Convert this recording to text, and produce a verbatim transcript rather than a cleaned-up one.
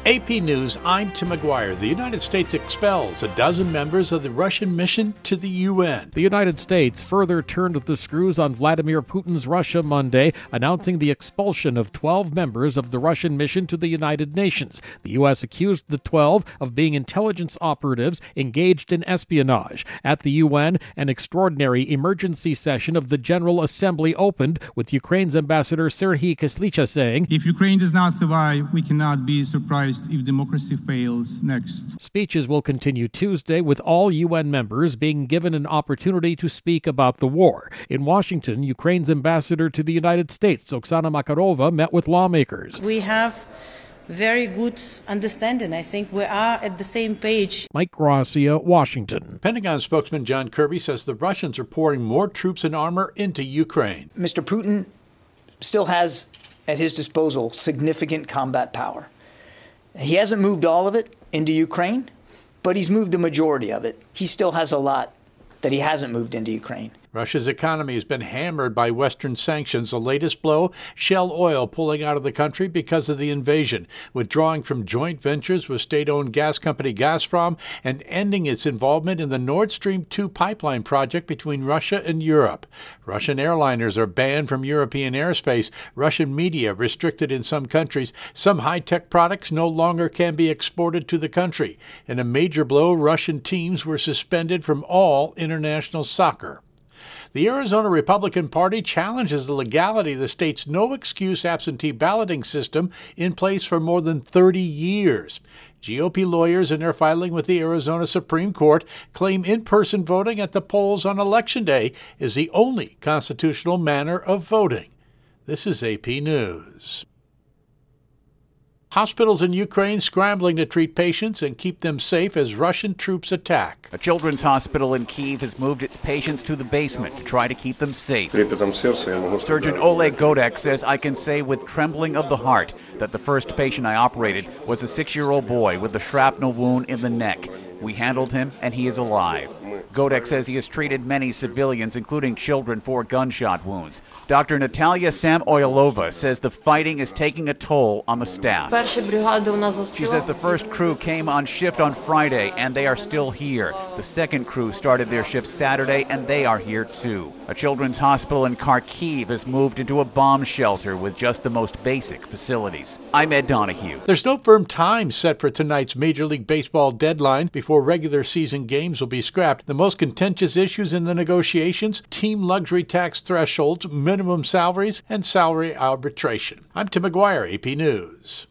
A P News, I'm Tim McGuire. The United States expels a dozen members of the Russian mission to the U N. The United States further turned the screws on Vladimir Putin's Russia Monday, announcing the expulsion of twelve members of the Russian mission to the United Nations. The U S accused the twelve of being intelligence operatives engaged in espionage. At the U N, an extraordinary emergency session of the General Assembly opened, with Ukraine's Ambassador Serhiy Kyslycha saying, "If Ukraine does not survive, we cannot be surprised if democracy fails next." Speeches will continue Tuesday, with all U N members being given an opportunity to speak about the war. In Washington, Ukraine's ambassador to the United States, Oksana Makarova, met with lawmakers. We have very good understanding. I think we are at the same page. Mike Gracia, Washington. Pentagon spokesman John Kirby says the Russians are pouring more troops and armor into Ukraine. Mister Putin still has at his disposal significant combat power. He hasn't moved all of it into Ukraine, but he's moved the majority of it. He still has a lot that he hasn't moved into Ukraine. Russia's economy has been hammered by Western sanctions. The latest blow, Shell Oil pulling out of the country because of the invasion, withdrawing from joint ventures with state-owned gas company Gazprom, and ending its involvement in the Nord Stream two pipeline project between Russia and Europe. Russian airliners are banned from European airspace. Russian media restricted in some countries. Some high-tech products no longer can be exported to the country. In a major blow, Russian teams were suspended from all international soccer. The Arizona Republican Party challenges the legality of the state's no-excuse absentee balloting system in place for more than thirty years. G O P lawyers in their filing with the Arizona Supreme Court claim in-person voting at the polls on Election Day is the only constitutional manner of voting. This is A P News. Hospitals in Ukraine scrambling to treat patients and keep them safe as Russian troops attack. A children's hospital in Kyiv has moved its patients to the basement to try to keep them safe. Surgeon Oleg Godek says, "I can say with trembling of the heart that the first patient I operated was a six-year-old boy with a shrapnel wound in the neck. We handled him, and he is alive." Godek says he has treated many civilians, including children, for gunshot wounds. Doctor Natalia Samoylova says the fighting is taking a toll on the staff. She says the first crew came on shift on Friday, and they are still here. The second crew started their shift Saturday, and they are here too. A children's hospital in Kharkiv has moved into a bomb shelter with just the most basic facilities. I'm Ed Donahue. There's no firm time set for tonight's Major League Baseball deadline before regular season games will be scrapped. The most contentious issues in the negotiations: team luxury tax thresholds, minimum salaries, and salary arbitration. I'm Tim McGuire, A P News.